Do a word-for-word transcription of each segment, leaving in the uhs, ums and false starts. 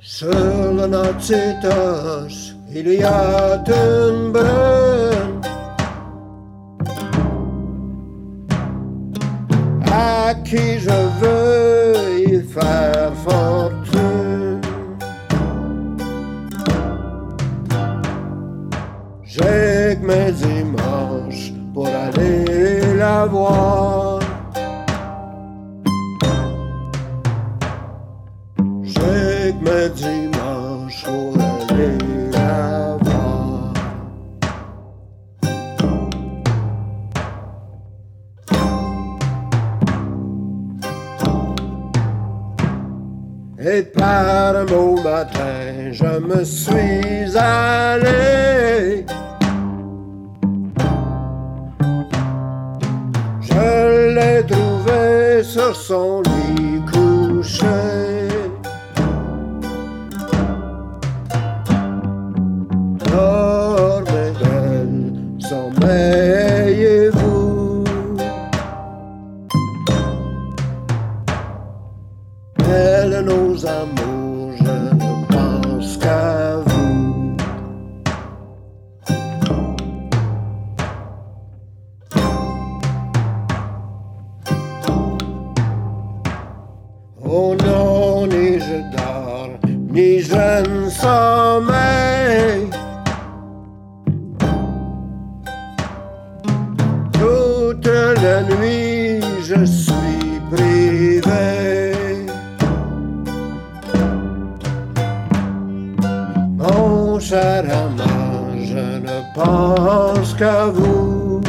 Sur le Nazitos, il y a une brune à qui je veux y faire fortune. J'ai que mes dimanches pour aller la voir. J'ai que mes dimanches pour aller la voir. Et par un beau matin, je me suis allé. Je l'ai trouvé sur son lit couché. Dormez belle, sommeillez-vous. Belle nos amours, je ne pense qu'à vous. Oh non, ni je dors, ni je ne sommeille. Toute la nuit, je suis privé. Mon cher amant, je ne pense qu'à vous.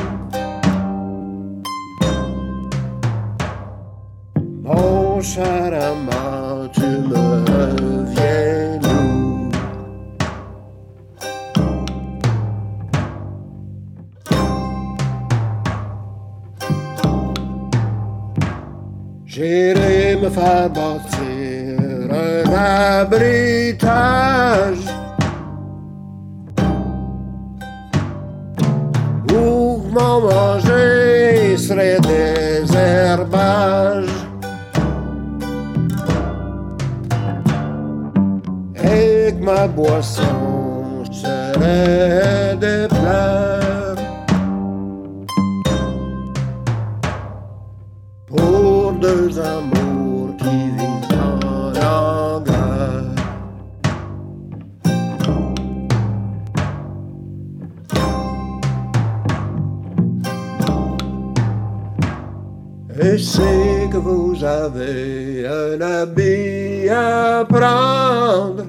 Mon cher amant, tu me reviens nous. J'irai me faire bâtir un abritage où mon manger serait des herbages. Et que ma boisson serait des pleurs pour deux amours qui vivent en longueur. Et c'est que vous avez un habit à prendre.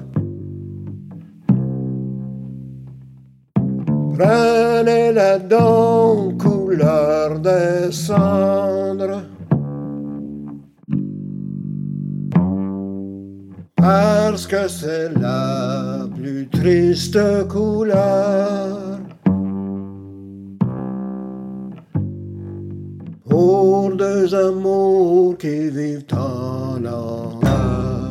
Prenez-la donc couleur des cendres. Parce que c'est la plus triste couleur pour deux amours qui vivent en enfer.